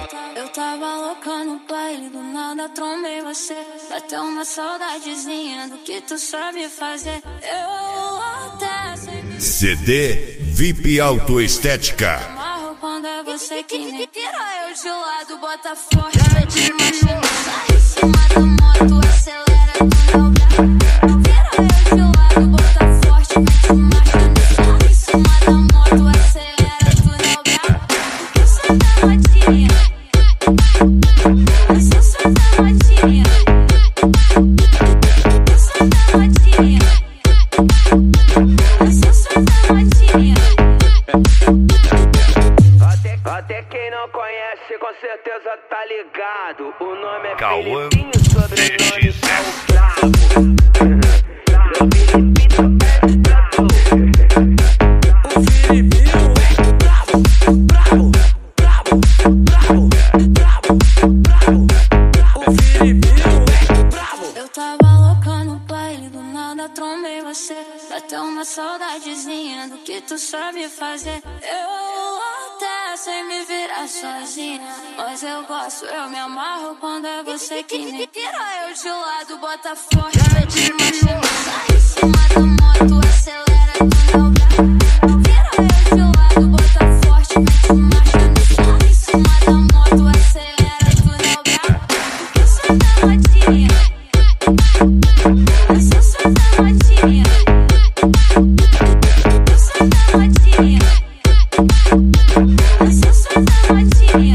Eu tava louca no baile, do nada trombei você. Bateu uma saudadezinha do que tu sabe fazer. Eu até sei. CD VIP Autoestética. Amarro quando é você que me tira. Eu de lado, bota forte. Mete marcha, sai em cima da moto, acelera do meu braço. Vira eu de lado, bota forte. Mete marcha, sai em cima da moto, acelera do meu braço. Porque sou danadinha. Eu sou danadinha. Eu sou danadinha. Eu sou danadinha. Até quem não conhece com certeza tá ligado. O nome é Cauã Felipinho, sobrenome Paulo Bravo. O Felipinho é bravo. O Felipinho é bravo, bravo, bravo, bravo, bravo, bravo. O Felipinho é bravo. Eu tava louca no baile, do nada trombei você. Bateu uma saudadezinha do que tu sabe fazer. Eu até sei me virar sozinha, mas eu gosto, eu me amarro quando é você que me tira. Eu de lado, bota forte. Mete marcha, sai em cima da moto, acelera do meu braço. Vira eu de lado, bota forte. Mete marcha, sai em cima da moto, acelera do meu braço. Porque sou danadinha. Eu sou danadinha. Eu sou danadinha. Eu sou danadinha.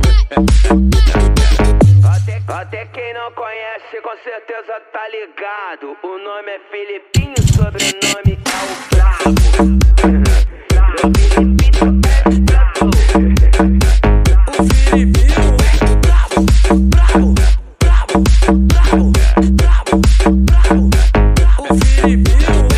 Até quem não conhece com certeza tá ligado. O nome é Felipinho, sobrenome Paulo Bravo. O Felipinho é bravo. O Felipinho é bravo, bravo, bravo, bravo, bravo, bravo. O Felipinho